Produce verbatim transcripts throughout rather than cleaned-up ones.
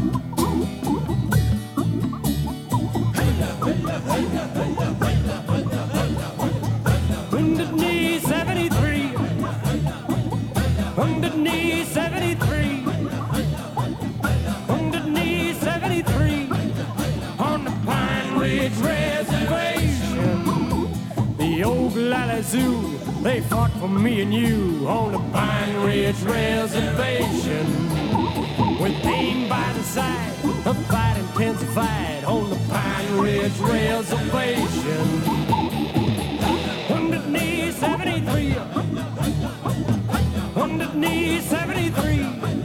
Wounded Knee seventy-three, Wounded Knee seventy-three, Wounded Knee seventy-three, on the Pine Ridge Reservation. The old Lalazoo, they fought for me and you on the Pine Ridge Reservation. With pain by the side, the fight intensified on the Pine Ridge Reservation. Wounded Knee seventy-three, Wounded Knee seventy-three,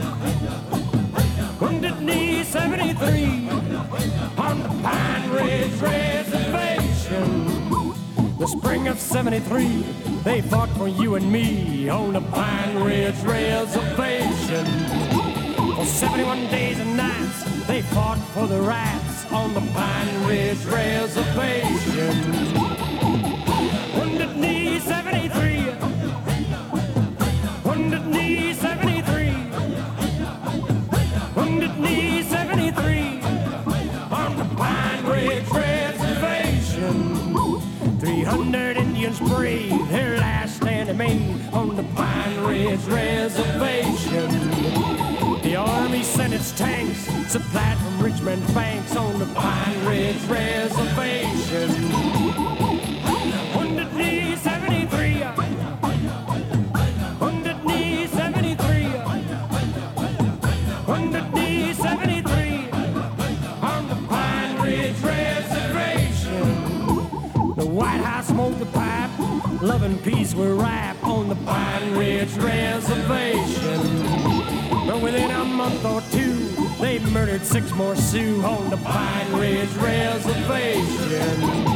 Wounded Knee seventy-three, on the Pine Ridge Reservation. The spring of seventy-three, they fought for you and me on the Pine Ridge Reservation. For seventy-one days and nights, they fought for the rights on the Pine Ridge Reservation. Wounded Knee seventy-three, Wounded Knee seventy-three, Wounded Knee seventy-three, on the Pine Ridge Reservation. Three hundred Indians brave their last stand they made on the Pine Ridge Reservation. The Army sent its tanks, supplied from Richmond banks on the Pine Ridge Reservation. Wounded Knee seventy-three, Wounded Knee seventy-three, Wounded Knee seventy-three, on the Pine Ridge Reservation. The White House smoked the pipe, love and peace were ripe on the Pine Ridge Reservation. But within a month or two, they murdered six more Sioux on the Pine Ridge Reservation.